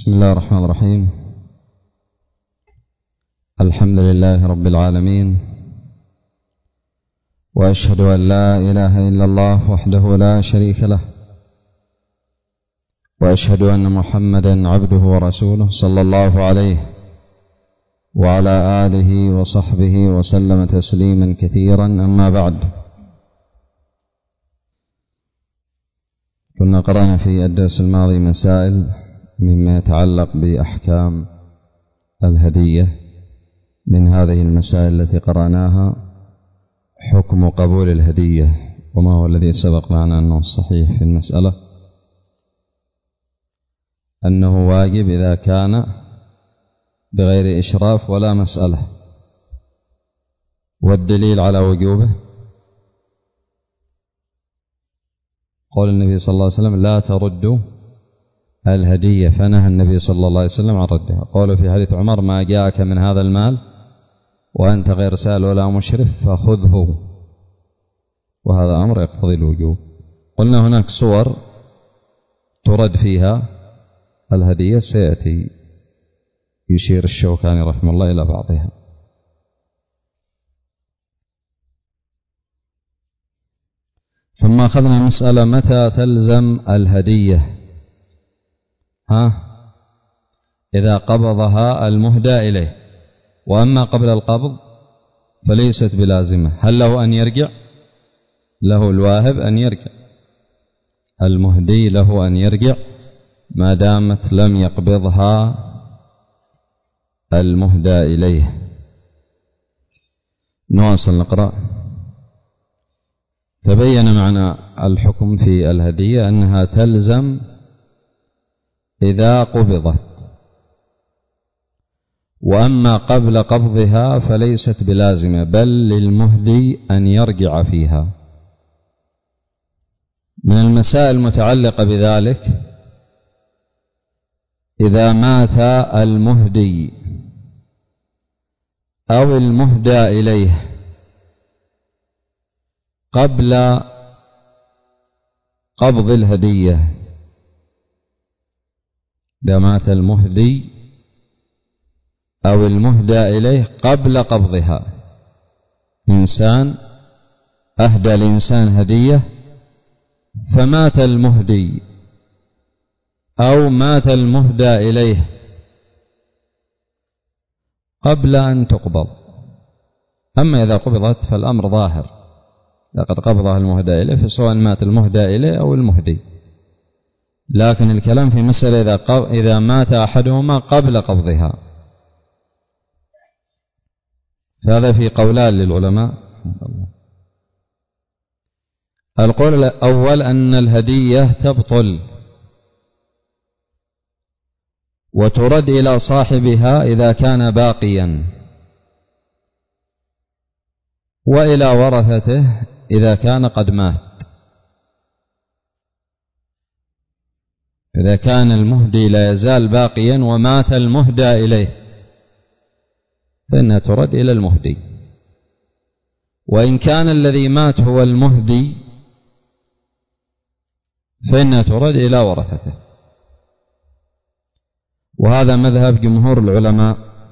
بسم الله الرحمن الرحيم. الحمد لله رب العالمين، وأشهد أن لا إله إلا الله وحده لا شريك له، وأشهد أن محمدا عبده ورسوله صلى الله عليه وعلى آله وصحبه وسلم تسليما كثيرا. أما بعد، كنا قرأنا في الدرس الماضي مسائل مما يتعلق بأحكام الهدية. من هذه المسائل التي قرأناها حكم قبول الهدية، وما هو الذي سبق معنا أنه الصحيح في المسألة أنه واجب إذا كان بغير إشراف ولا مسألة. والدليل على وجوبه قول النبي صلى الله عليه وسلم: لا تردوا الهدية، فنهى النبي صلى الله عليه وسلم عن ردها. قوله في حديث عمر: ما جاءك من هذا المال وأنت غير سائل ولا مشرف فخذه، وهذا أمر يقتضي الوجوب. قلنا هناك صور ترد فيها الهدية سيأتي يشير الشوكاني رحمه الله إلى بعضها. ثم أخذنا مسألة: متى تلزم الهدية؟ إذا قبضها المهدى إليه، وأما قبل القبض فليست بلازمة. هل له أن يرجع؟ له الواهب أن يرجع، المهدي له أن يرجع ما دامت لم يقبضها المهدى إليه. نواصل نقرأ. تبين معنى الحكم في الهدية أنها تلزم إذا قبضت، وأما قبل قبضها فليست بلازمة، بل للمهدي أن يرجع فيها. من المسائل المتعلقة بذلك: إذا مات المهدي أو المهدى إليه قبل قبض الهدية، إذا مات المهدي أو المهدى إليه قبل قبضها، إنسان أهدى لإنسان هدية فمات المهدي أو مات المهدى إليه قبل أن تقبض. أما إذا قبضت فالأمر ظاهر، لقد قبضها المهدى إليه، فسواء مات المهدى إليه أو المهدي. لكن الكلام في مسألة إذا مات أحدهما قبل قبضها، فهذا في قولان للعلماء. القول الأول أن الهدية تبطل وترد إلى صاحبها إذا كان باقيا، وإلى ورثته إذا كان قد مات. إذا كان المهدي لا يزال باقيا ومات المهدى إليه فإنها ترد إلى المهدي، وإن كان الذي مات هو المهدي فإنها ترد إلى ورثته. وهذا مذهب جمهور العلماء،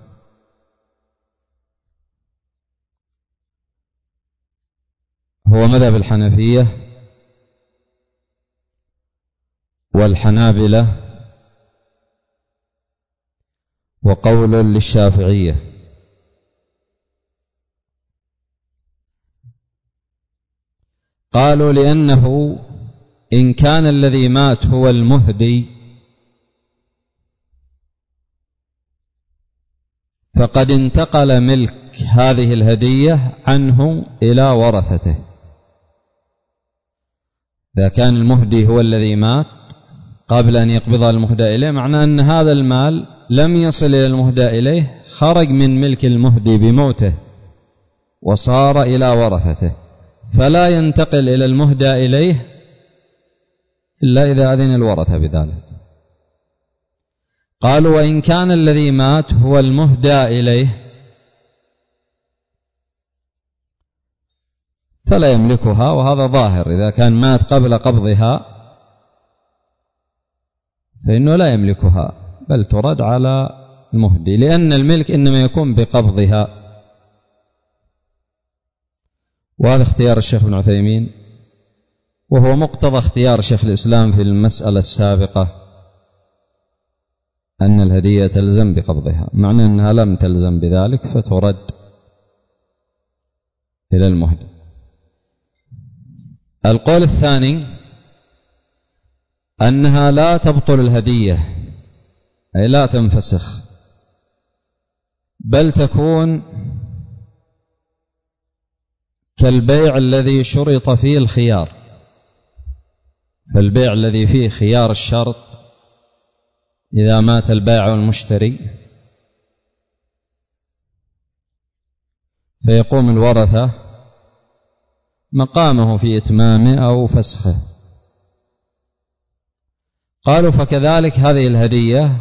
هو مذهب الحنفية والحنابلة وقول للشافعية. قالوا لأنه إن كان الذي مات هو المهدي فقد انتقل ملك هذه الهدية عنه إلى ورثته. إذا كان المهدي هو الذي مات قبل أن يقبضها المهدى إليه، معناه أن هذا المال لم يصل إلى المهدى إليه، خرج من ملك المهدي بموته وصار إلى ورثته، فلا ينتقل إلى المهدى إليه إلا إذا أذن الورثة بذلك. قالوا: وإن كان الذي مات هو المهدى إليه فلا يملكها، وهذا ظاهر. إذا كان مات قبل قبضها فإنه لا يملكها، بل ترد على المهدي، لأن الملك إنما يكون بقبضها. وهذا اختيار الشيخ ابن عثيمين، وهو مقتضى اختيار شيخ الإسلام في المسألة السابقة أن الهدية تلزم بقبضها، معنى أنها لم تلزم بذلك فترد إلى المهدي. القول الثاني أنها لا تبطل الهدية، أي لا تنفسخ، بل تكون كالبيع الذي شرط فيه الخيار. فالبيع الذي فيه خيار الشرط إذا مات البائع والمشتري فيقوم الورثة مقامه في إتمامه أو فسخه. قالوا فكذلك هذه الهدية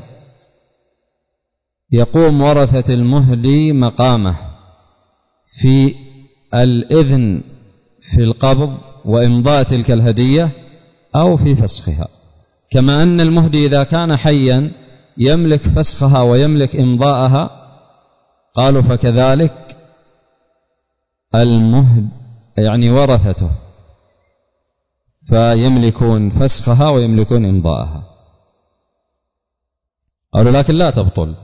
يقوم ورثة المهدي مقامه في الإذن في القبض وإمضاء تلك الهدية أو في فسخها، كما أن المهدي إذا كان حيا يملك فسخها ويملك إمضاءها. قالوا فكذلك المهد يعني ورثته فيملكون فسخها ويملكون إمضاءها. قالوا لكن لا تبطل،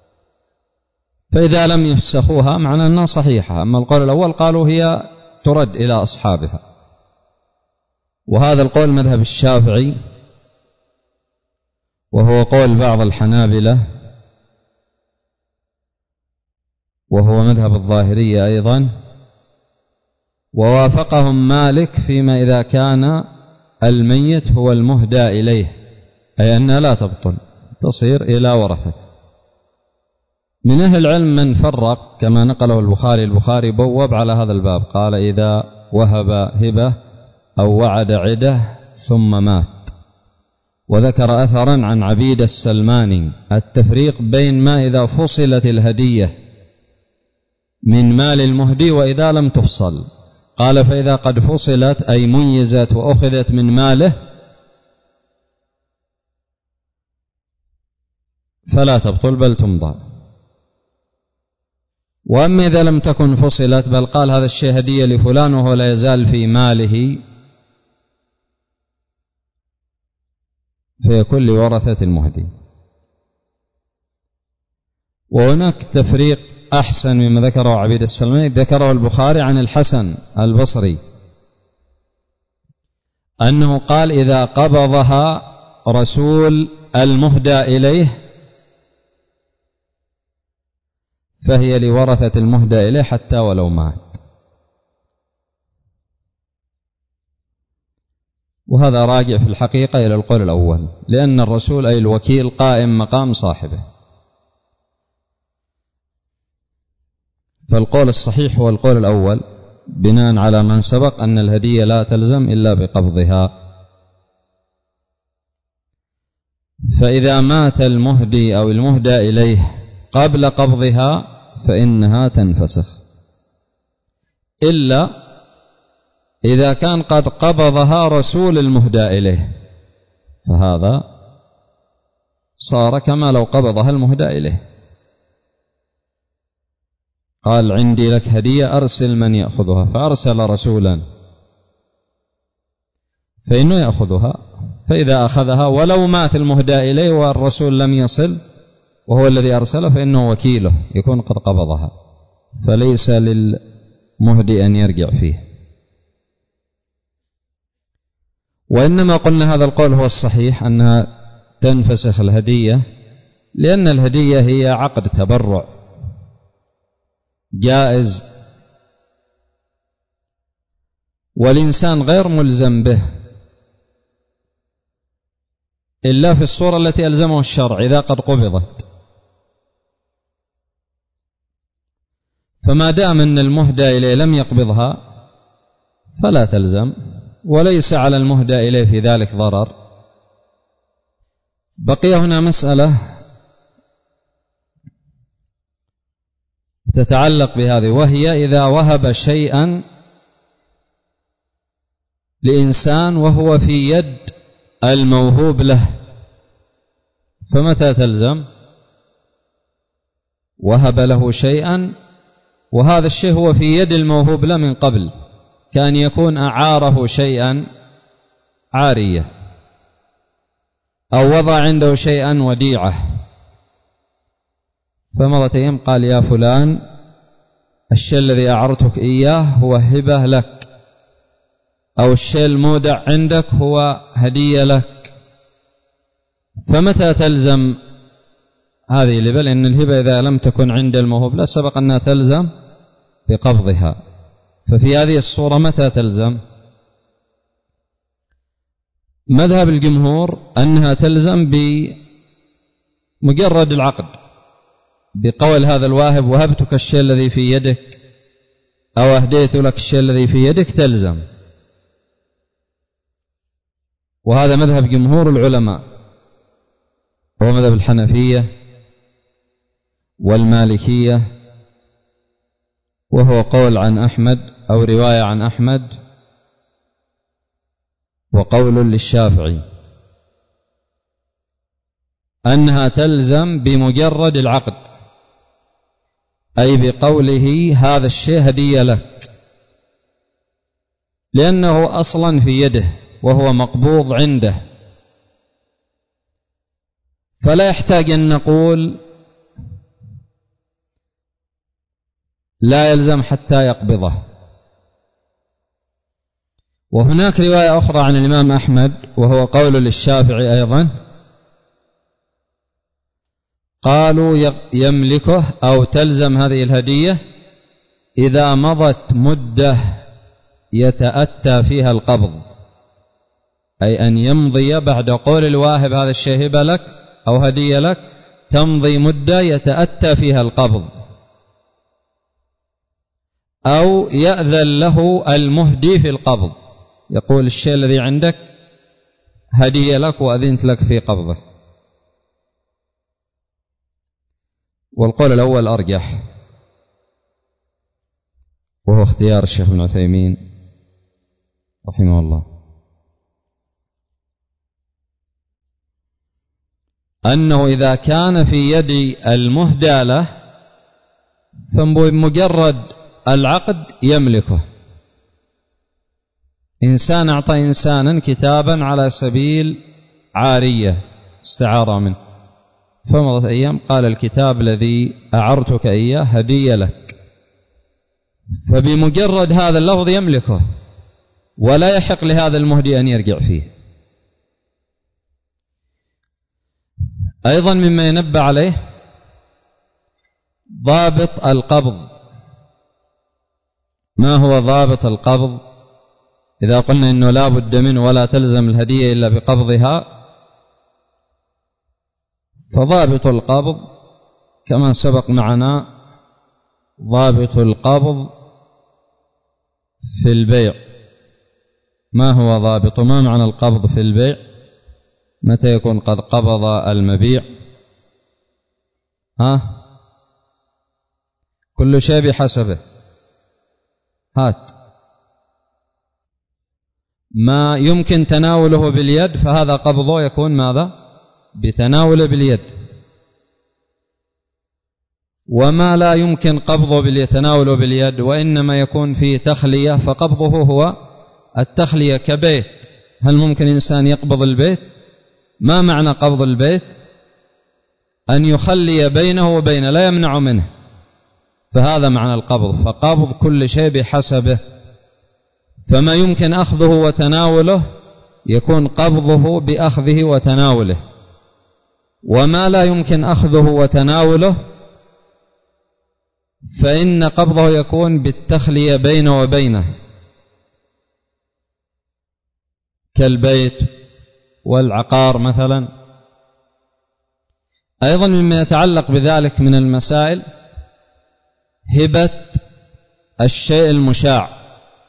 فإذا لم يفسخوها معنى أنها صحيحة. أما القول الأول قالوا هي ترد إلى أصحابها، وهذا القول مذهب الشافعي، وهو قول بعض الحنابلة، وهو مذهب الظاهرية أيضا، ووافقهم مالك فيما إذا كان الميت هو المهدى إليه، أي أنها لا تبطل تصير إلى ورثته. من أهل العلم من فرق كما نقله البخاري بوب على هذا الباب، قال إذا وهب هبة أو وعد عده ثم مات، وذكر أثرا عن عبيد السلماني التفريق بين ما إذا فصلت الهدية من مال المهدي وإذا لم تفصل. قال فإذا قد فصلت أي ميزت وأخذت من ماله فلا تبطل بل تمضى. وأما إذا لم تكن فصلت بل قال هذا الشيء هدية لفلان وهو لا يزال في ماله فيكون لورثة المهدي. وهناك تفريق أحسن مما ذكره عبيد السلماني، ذكره البخاري عن الحسن البصري أنه قال إذا قبضها رسول المهدى إليه فهي لورثة المهدى إليه حتى ولو مات. وهذا راجع في الحقيقة إلى القول الأول، لأن الرسول أي الوكيل قائم مقام صاحبه. فالقول الصحيح هو القول الأول بناء على من سبق أن الهدية لا تلزم إلا بقبضها. فإذا مات المهدي أو المهدى إليه قبل قبضها فإنها تنفسخ، إلا إذا كان قد قبضها رسول المهدى إليه، فهذا صار كما لو قبضها المهدى إليه. قال عندي لك هدية أرسل من يأخذها، فأرسل رسولا فإنه يأخذها. فإذا أخذها ولو مات المهدى إليه والرسول لم يصل وهو الذي أرسله فإنه وكيله يكون قد قبضها، فليس للمهدي أن يرجع فيه. وإنما قلنا هذا القول هو الصحيح أنها تنفسخ الهدية، لأن الهدية هي عقد تبرع جائز والإنسان غير ملزم به إلا في الصورة التي ألزمه الشرع إذا قد قبضت. فما دام أن المهدى إليه لم يقبضها فلا تلزم، وليس على المهدى إليه في ذلك ضرر. بقي هنا مسألة تتعلق بهذه، وهي إذا وهب شيئا لإنسان وهو في يد الموهوب له فمتى تلزم؟ وهب له شيئا وهذا الشيء هو في يد الموهوب له من قبل، كان يكون أعاره شيئا عارية أو وضع عنده شيئا وديعة، فمرت أيام قال يا فلان الشيء الذي أعرتك إياه هو هبة لك، أو الشيء المودع عندك هو هدية لك، فمتى تلزم هذه الهبة؟ لأن الهبة إذا لم تكن عند الموهوب لا سبق أنها تلزم بقبضها، ففي هذه الصورة متى تلزم؟ مذهب الجمهور أنها تلزم بمجرد العقد، بقول هذا الواهب وهبتك الشيء الذي في يدك أو أهديت لك الشيء الذي في يدك تلزم، وهذا مذهب جمهور العلماء، هو مذهب الحنفية والمالكية، وهو قول عن أحمد أو رواية عن أحمد، وقول للشافعي أنها تلزم بمجرد العقد، أي بقوله هذا الشيء هدية لك، لأنه أصلا في يده وهو مقبوض عنده، فلا يحتاج أن نقول لا يلزم حتى يقبضه. وهناك رواية أخرى عن الإمام أحمد وهو قول للشافعي أيضا، قالوا يملكه أو تلزم هذه الهدية إذا مضت مدة يتأتى فيها القبض، أي أن يمضي بعد قول الواهب هذا الشيء هبة لك أو هدية لك، تمضي مدة يتأتى فيها القبض، أو يأذن له المهدي في القبض، يقول الشيء الذي عندك هدية لك وأذنت لك في قبضه. والقول الأول أرجح، وهو اختيار الشيخ ابن عثيمين رحمه الله، أنه إذا كان في يد المهدى له فبمجرد العقد يملكه. إنسان أعطى إنسانا كتابا على سبيل عارية استعار منه، فمضت أيام قال الكتاب الذي أعرتك إياه هدية لك، فبمجرد هذا اللفظ يملكه ولا يحق لهذا المهدي أن يرجع فيه. أيضا مما ينبه عليه ضابط القبض. ما هو ضابط القبض؟ إذا قلنا إنه لا بد منه ولا تلزم الهدية إلا بقبضها، فضابط القبض كما سبق معنا ضابط القبض في البيع. ما هو ضابط؟ ما معنى القبض في البيع؟ متى يكون قد قبض المبيع؟ كل شيء بحسبه. هات ما يمكن تناوله باليد فهذا قبضه يكون ماذا؟ بتناوله باليد، وما لا يمكن قبضه بالتناوله باليد وإنما يكون فيه تخلية فقبضه هو التخلية. كبيت، هل ممكن إنسان يقبض البيت؟ ما معنى قبض البيت؟ أن يخلي بينه وبين، لا يمنع منه، فهذا معنى القبض. فقبض كل شيء بحسبه، فما يمكن أخذه وتناوله يكون قبضه بأخذه وتناوله، وما لا يمكن أخذه وتناوله فإن قبضه يكون بالتخلية بينه وبينه، كالبيت والعقار مثلا. أيضا مما يتعلق بذلك من المسائل هبة الشيء المشاع،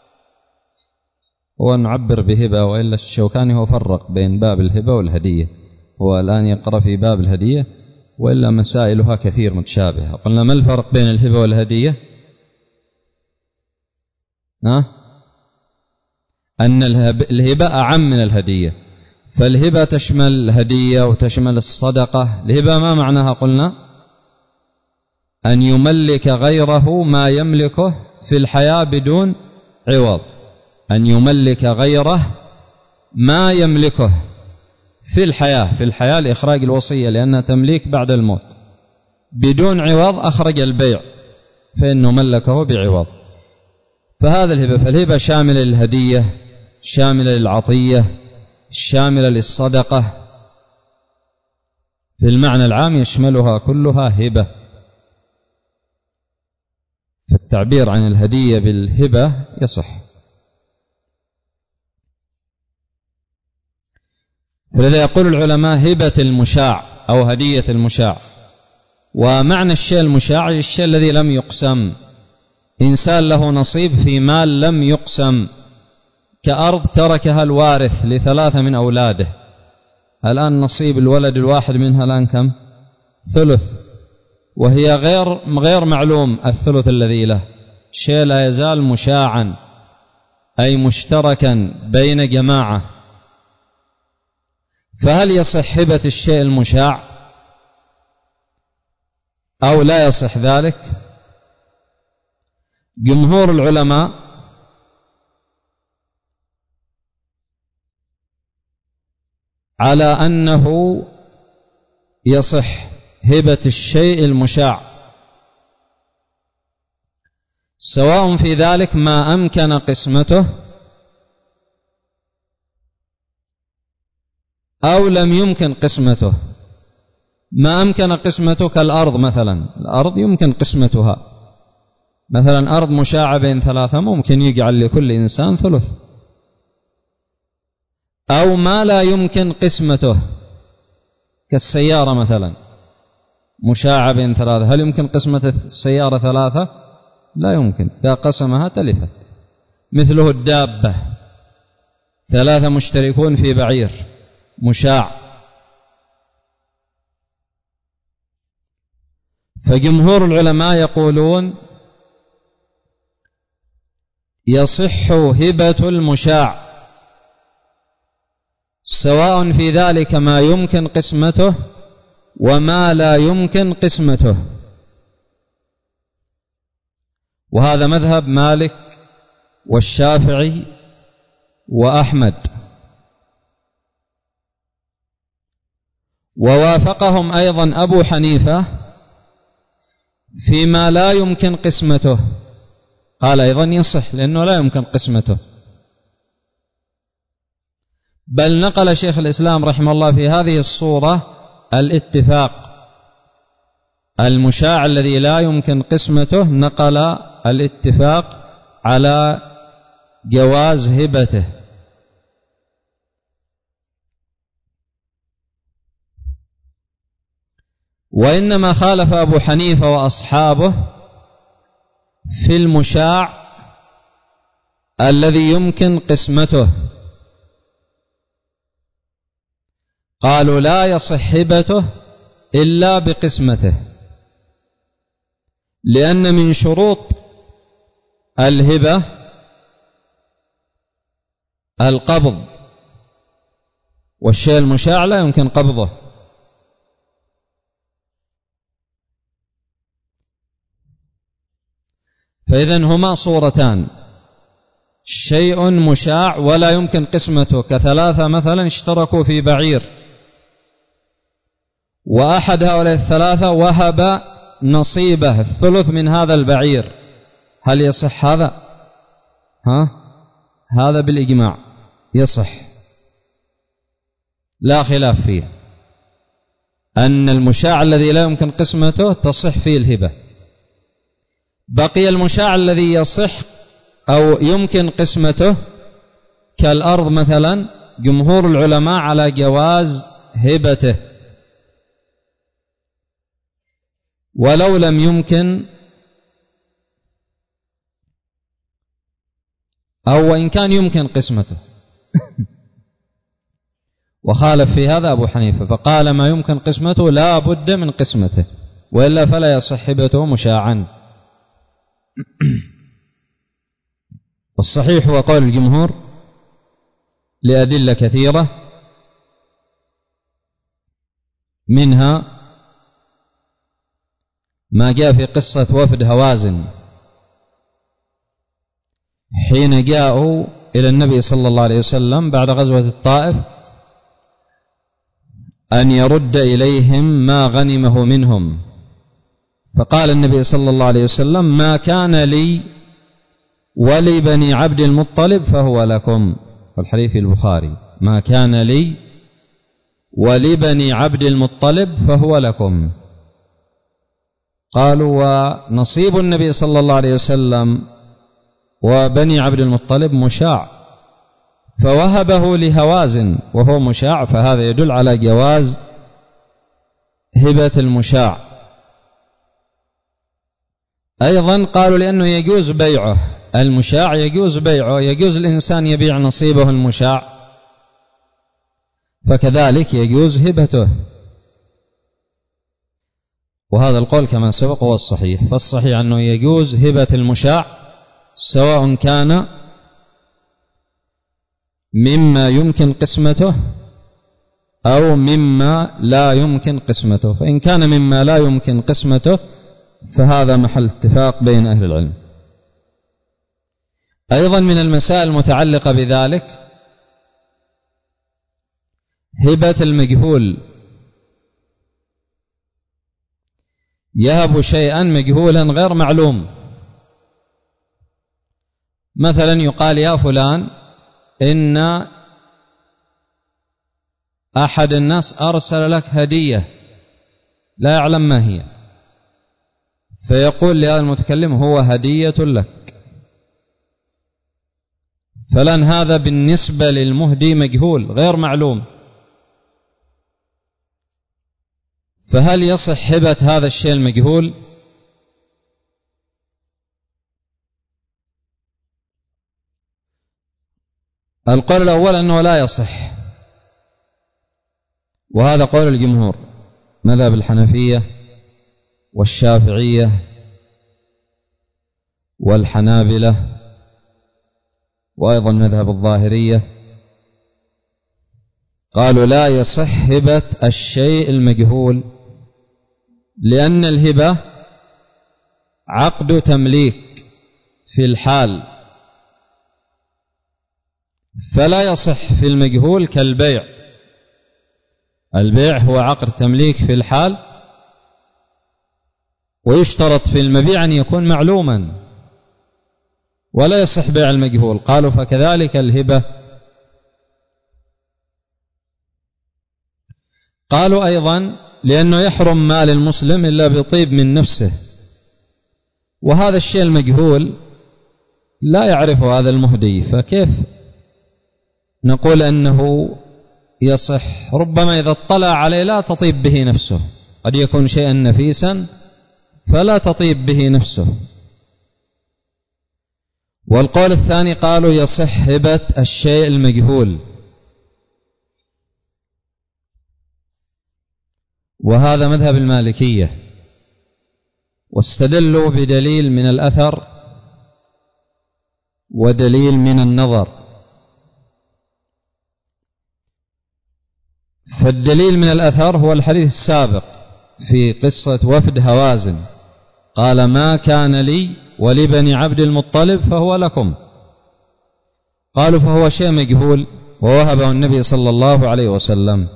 هو نعبر بهبة، وإلا الشوكاني هو فرق بين باب الهبة والهدية، هو الآن يقرأ في باب الهدية، وإلا مسائلها كثير متشابهة. قلنا ما الفرق بين الهبة والهدية؟ أن الهبة أعم من الهدية، فالهبة تشمل الهدية وتشمل الصدقة. الهبة ما معناها؟ قلنا أن يملك غيره ما يملكه في الحياة بدون عوض، أن يملك غيره ما يملكه في الحياة لإخراج الوصية، لأنها تمليك بعد الموت بدون عوض، أخرج البيع فإنه ملكه بعوض. فهذا الهبة. فالهبة شاملة للهدية، شاملة للعطية، شاملة للصدقة، في المعنى العام يشملها كلها هبة. فالتعبير عن الهدية بالهبة يصح. ولذا يقول العلماء هبة المشاع أو هدية المشاع. ومعنى الشيء المشاع الشيء الذي لم يقسم، إنسان له نصيب في مال لم يقسم، كأرض تركها الوارث ل3 من أولاده، الآن نصيب الولد الواحد منها الآن كم؟ ثلث، وهي غير معلوم الثلث الذي له، شيء لا يزال مشاعا أي مشتركا بين جماعة. فهل يصح هبة الشيء المشاع أو لا يصح ذلك؟ جمهور العلماء على أنه يصح هبة الشيء المشاع، سواء في ذلك ما أمكن قسمته أو لم يمكن قسمته. ما أمكن قسمته كالأرض مثلا، الأرض يمكن قسمتها، مثلا أرض مشاعة بين 3 ممكن يجعل لكل إنسان ثلث. أو ما لا يمكن قسمته كالسيارة مثلا مشاعة بين 3، هل يمكن قسمة السيارة 3؟ لا يمكن، إذا قسمها تلفت. مثله الدابة، 3 مشتركون في بعير مشاع. فجمهور العلماء يقولون يصح هبة المشاع، سواء في ذلك ما يمكن قسمته وما لا يمكن قسمته. وهذا مذهب مالك والشافعي وأحمد، ووافقهم أيضا أبو حنيفة فيما لا يمكن قسمته، قال أيضا يصح لأنه لا يمكن قسمته. بل نقل شيخ الإسلام رحمه الله في هذه الصورة الاتفاق، المشاع الذي لا يمكن قسمته نقل الاتفاق على جواز هبته. وإنما خالف أبو حنيفة وأصحابه في المشاع الذي يمكن قسمته، قالوا لا يصح هبته إلا بقسمته، لأن من شروط الهبة القبض، والشيء المشاع لا يمكن قبضه. فإذن هما صورتان، شيء مشاع ولا يمكن قسمته، ك3 مثلا اشتركوا في بعير، وأحد هؤلاء ال3 وهب نصيبه الثلث من هذا البعير، هل يصح هذا؟ هذا بالإجماع يصح، لا خلاف فيه، أن المشاع الذي لا يمكن قسمته تصح فيه الهبة. بقي المشاع الذي يصح أو يمكن قسمته كالأرض مثلا، جمهور العلماء على جواز هبته، ولو لم يمكن أو وإن كان يمكن قسمته. وخالف في هذا أبو حنيفة فقال ما يمكن قسمته لا بد من قسمته، وإلا فلا يصح هبته مشاعا. والصحيح هو قول الجمهور لأدلة كثيرة، منها ما جاء في قصة وفد هوازن حين جاءوا إلى النبي صلى الله عليه وسلم بعد غزوة الطائف أن يرد إليهم ما غنمه منهم، فقال النبي صلى الله عليه وسلم: ما كان لي ولبني عبد المطلب فهو لكم. والحديث في البخاري: ما كان لي ولبني عبد المطلب فهو لكم. قالوا: ونصيب النبي صلى الله عليه وسلم وبني عبد المطلب مشاع، فوهبه لهوازن وهو مشاع، فهذا يدل على جواز هبة المشاع. أيضا قالوا لأنه يجوز بيعه، المشاع يجوز بيعه، يجوز الإنسان يبيع نصيبه المشاع، فكذلك يجوز هبته. وهذا القول كما سبق هو الصحيح، فالصحيح أنه يجوز هبة المشاع سواء كان مما يمكن قسمته أو مما لا يمكن قسمته، فإن كان مما لا يمكن قسمته فهذا محل اتفاق بين أهل العلم. أيضا من المسائل المتعلقة بذلك هبة المجهول، يهب شيئا مجهولا غير معلوم، مثلا يقال: يا فلان إن أحد الناس أرسل لك هدية لا يعلم ما هي، فيقول لهذا المتكلم: هو هدية لك. فلان هذا بالنسبة للمهدي مجهول غير معلوم، فهل يصح هبة هذا الشيء المجهول؟ القول الأول أنه لا يصح، وهذا قول الجمهور، مذهب الحنفية والشافعية والحنابلة وأيضا مذهب الظاهرية، قالوا لا يصح هبة الشيء المجهول، لأن الهبة عقد تمليك في الحال، فلا يصح في المجهول كالبيع. البيع هو عقد تمليك في الحال، ويشترط في المبيع أن يكون معلوما، ولا يصح بيع المجهول. قالوا فكذلك الهبة. قالوا أيضا لأنه يحرم مال المسلم إلا بطيب من نفسه، وهذا الشيء المجهول لا يعرفه هذا المهدي، فكيف نقول أنه يصح؟ ربما إذا اطلع عليه لا تطيب به نفسه، قد يكون شيئا نفيسا فلا تطيب به نفسه. والقول الثاني قالوا يصح هبة الشيء المجهول، وهذا مذهب المالكية، واستدلوا بدليل من الأثر ودليل من النظر. فالدليل من الأثر هو الحديث السابق في قصة وفد هوازن، قال: ما كان لي ولبني عبد المطلب فهو لكم. قالوا فهو شيء مجهول ووهبه النبي صلى الله عليه وسلم.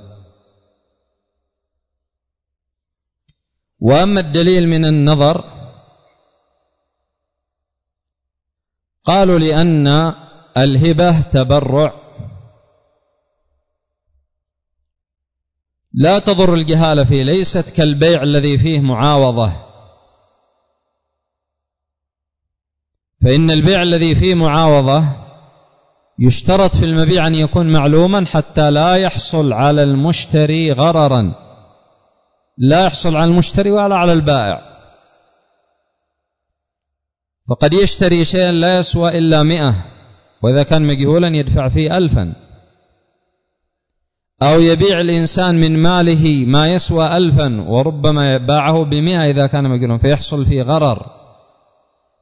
وأما الدليل من النظر قالوا لأن الهبة تبرع لا تضر الجهالة فيه، ليست كالبيع الذي فيه معاوضة، فإن البيع الذي فيه معاوضة يشترط في المبيع أن يكون معلوما حتى لا يحصل على المشتري غررا، لا يحصل على المشتري ولا على البائع. فقد يشتري شيئا لا يسوى إلا 100، وإذا كان مجهولا يدفع فيه 1000، أو يبيع الإنسان من ماله ما يسوى 1000 وربما باعه ب100 إذا كان مجهولا، فيحصل فيه غرر،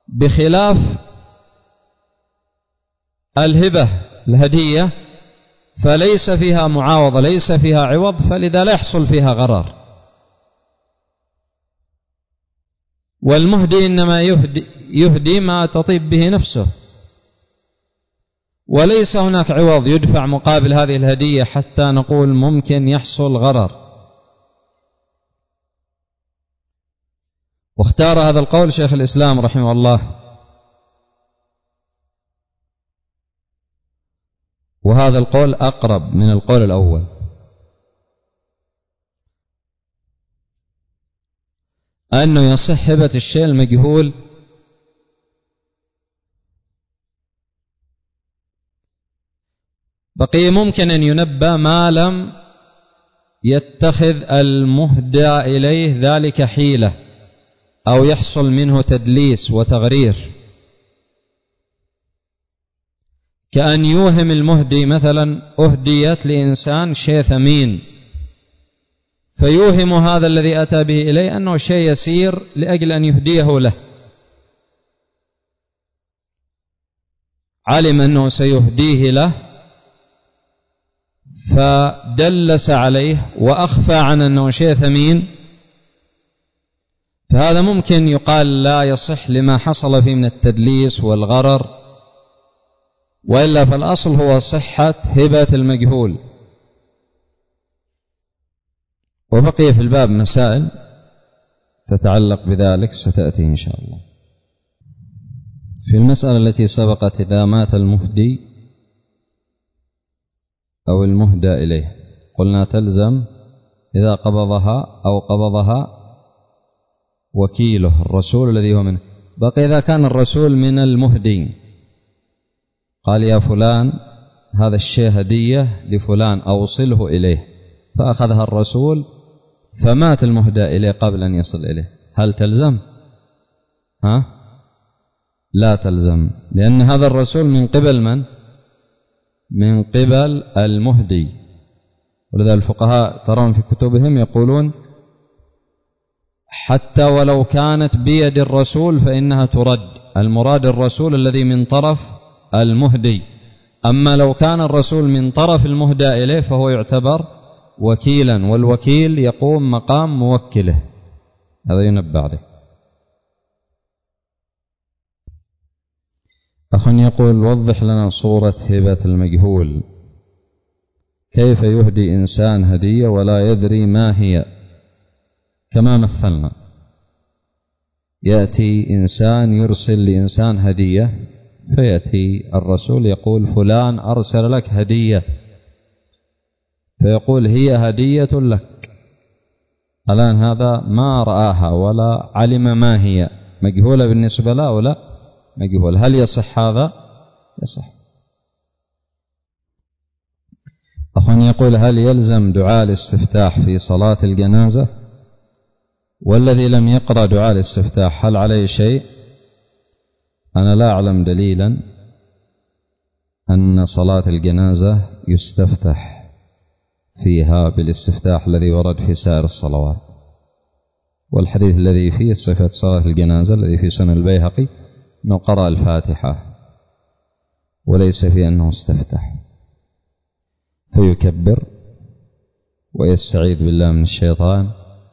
بخلاف الهبة الهدية فليس فيها معاوضة، ليس فيها عوض، فلذا لا يحصل فيها غرر. والمهدي إنما يهدي ما تطيب به نفسه، وليس هناك عوض يدفع مقابل هذه الهدية حتى نقول ممكن يحصل غرر. واختار هذا القول شيخ الإسلام رحمه الله، وهذا القول أقرب من القول الأول، أنه يصح هبة الشيء المجهول بقي ممكن أن ينبى ما لم يتخذ المهدى إليه ذلك حيلة أو يحصل منه تدليس وتغرير، كأن يوهم المهدي مثلا أهديت لإنسان شيء ثمين، فيوهم هذا الذي أتى به إليه أنه شيء يسير لأجل أن يهديه له، علم أنه سيهديه له فدلس عليه وأخفى عن أنه شيء ثمين، فهذا ممكن يقال لا يصح لما حصل فيه من التدليس والغرر، وإلا فالأصل هو صحة هبة المجهول. وبقي في الباب مسائل تتعلق بذلك ستأتي إن شاء الله. في المسألة التي سبقت، إذا مات المهدي أو المهدى إليه، قلنا تلزم إذا قبضها أو قبضها وكيله الرسول الذي هو منه. بقي إذا كان الرسول من المهدين، قال يا فلان هذا الشيء هدية لفلان أوصله إليه، فأخذها الرسول فمات المهدى إليه قبل أن يصل إليه، هل تلزم؟ لا تلزم، لأن هذا الرسول من قبل من؟ من قبل المهدي. ولذا الفقهاء ترون في كتبهم يقولون حتى ولو كانت بيد الرسول فإنها ترد، المراد الرسول الذي من طرف المهدي، أما لو كان الرسول من طرف المهدى إليه فهو يعتبر وكيلا، والوكيل يقوم مقام موكله، هذا ينبه عليه. أخ يقول وضح لنا صورة هبة المجهول، كيف يهدي إنسان هدية ولا يدري ما هي؟ كما مثلنا، يأتي إنسان يرسل لإنسان هدية، فيأتي الرسول يقول فلان أرسل لك هدية، فيقول هي هدية لك. الآن هذا ما رآها ولا علم ما هي، مجهولة بالنسبة له ولا مجهول، هل يصح هذا؟ يصح. أخ يقول هل يلزم دعاء الاستفتاح في صلاة الجنازة؟ والذي لم يقرأ دعاء الاستفتاح هل عليه شيء؟ أنا لا أعلم دليلا أن صلاة الجنازة يستفتح فيها بالاستفتاح الذي ورد في سائر الصلوات، والحديث الذي فيه صفة صلاة الجنازة الذي في سنن البيهقي أنه قرأ الفاتحة، وليس في أنه استفتح، فيكبر ويستعيذ بالله من الشيطان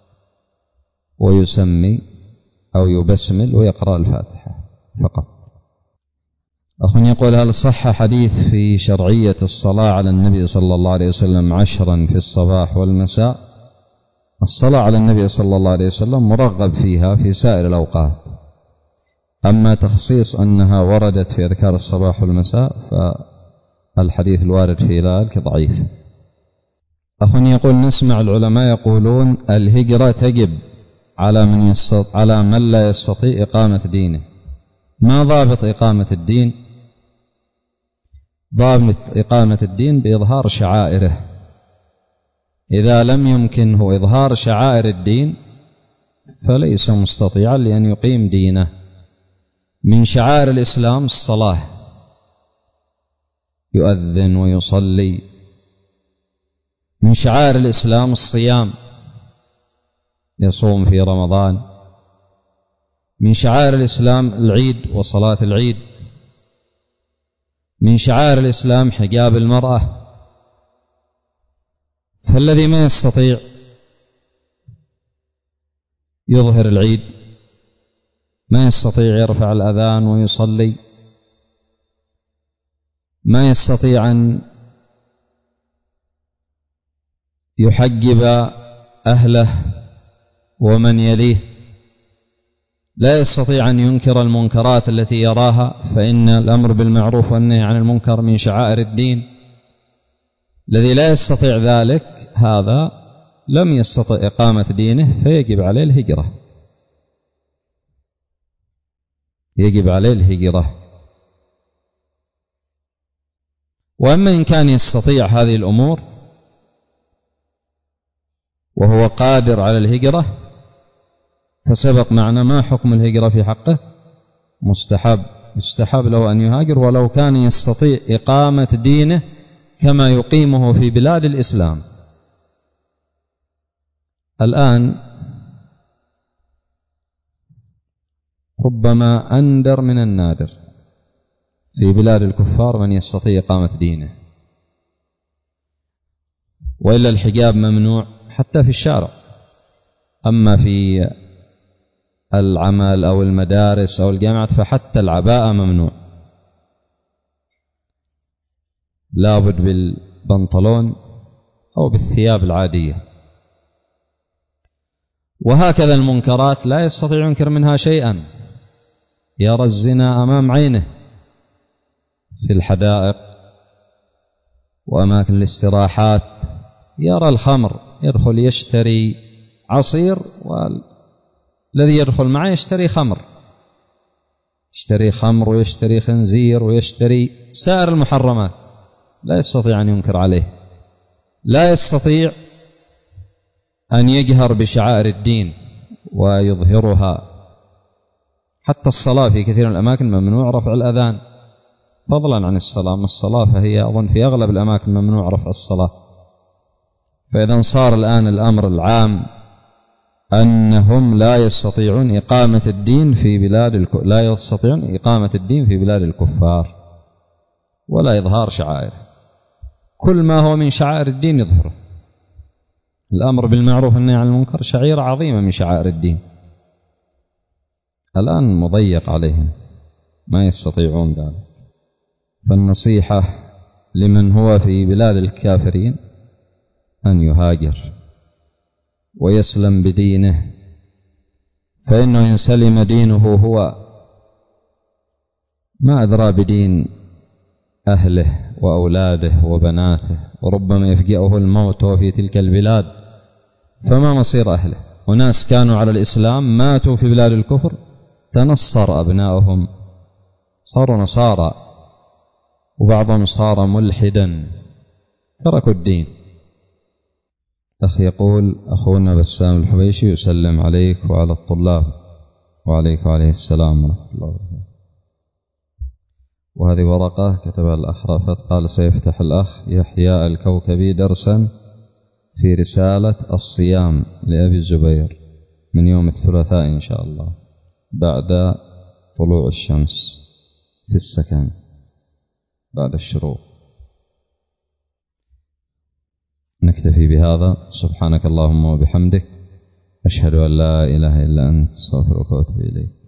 ويسمي أو يبسمل ويقرأ الفاتحة فقط. أخ يقول هل صح حديث في شرعية الصلاة على النبي صلى الله عليه وسلم 10 في الصباح والمساء؟ الصلاة على النبي صلى الله عليه وسلم مرغب فيها في سائر الأوقات، أما تخصيص أنها وردت في أذكار الصباح والمساء فالحديث الوارد في ذلك ضعيف. أخ يقول نسمع العلماء يقولون الهجرة تجب على من لا يستطيع إقامة دينه، ما ضابط إقامة الدين؟ ضابط إقامة الدين بإظهار شعائره، إذا لم يمكنه إظهار شعائر الدين فليس مستطيعا لأن يقيم دينه. من شعائر الإسلام الصلاة، يؤذن ويصلي. من شعائر الإسلام الصيام، يصوم في رمضان. من شعائر الإسلام العيد وصلاة العيد. من شعائر الإسلام حجاب المرأة، فالذي ما يستطيع يظهر العيد، ما يستطيع يرفع الأذان ويصلي، ما يستطيع أن يحجب أهله ومن يليه، لا يستطيع أن ينكر المنكرات التي يراها، فإن الأمر بالمعروف والنهي عن المنكر من شعائر الدين. الذي لا يستطيع ذلك هذا لم يستطع إقامة دينه، فيجب عليه الهجرة، يجب عليه الهجرة. وأما إن كان يستطيع هذه الأمور وهو قادر على الهجرة، فسبق معنا ما حكم الهجرة في حقه؟ مستحب، يستحب له أن يهاجر ولو كان يستطيع إقامة دينه كما يقيمه في بلاد الإسلام. الآن ربما أندر من النادر في بلاد الكفار من يستطيع إقامة دينه، وإلا الحجاب ممنوع حتى في الشارع. أما في العمل أو المدارس أو الجامعات فحتى العباءة ممنوع، لابد بالبنطلون أو بالثياب العادية. وهكذا المنكرات لا يستطيع ينكر منها شيئا، يرى الزنا أمام عينه في الحدائق وأماكن الاستراحات، يرى الخمر، يدخل يشتري عصير والذي يدخل معه يشتري خمر، يشتري خمر ويشتري خنزير ويشتري سائر المحرمات، لا يستطيع أن ينكر عليه، لا يستطيع أن يجهر بشعائر الدين ويظهرها. حتى الصلاة في كثير من الأماكن ممنوع رفع الأذان، فضلا عن الصلاة فهي أظن في أغلب الأماكن ممنوع رفع الصلاة. فإذا صار الآن الأمر العام أنهم لا يستطيعون إقامة الدين في بلاد الكفار ولا إظهار شعائره. كل ما هو من شعائر الدين يظهره. الأمر بالمعروف والنهي عن المنكر شعيرة عظيمة من شعائر الدين، الآن مضيق عليهم ما يستطيعون ذلك. فالنصيحة لمن هو في بلاد الكافرين أن يهاجر ويسلم بدينه، فإنه إن سلم دينه هو ما أدرى بدين أهله وأولاده وبناته، وربما يفجأه الموت وهو في تلك البلاد، فما مصير أهله؟ وناس كانوا على الإسلام ماتوا في بلاد الكفر، تنصر أبناؤهم صاروا نصارى، وبعضهم صار ملحدا، تركوا الدين. أخ يقول أخونا بسام الحبيشي يسلم عليك وعلى الطلاب، وعليك وعليه السلام ورحمة الله وبركاته. وهذه ورقة كتبها الأخ رافت، قال سيفتح الأخ يحيى الكوكبي درسا في رسالة الصيام لأبي الزبير من يوم الثلاثاء إن شاء الله بعد طلوع الشمس في السكن بعد الشروق. نكتفي بهذا. سبحانك اللهم وبحمدك، أشهد أن لا إله إلا أنت، استغفرك وأتوب إليك.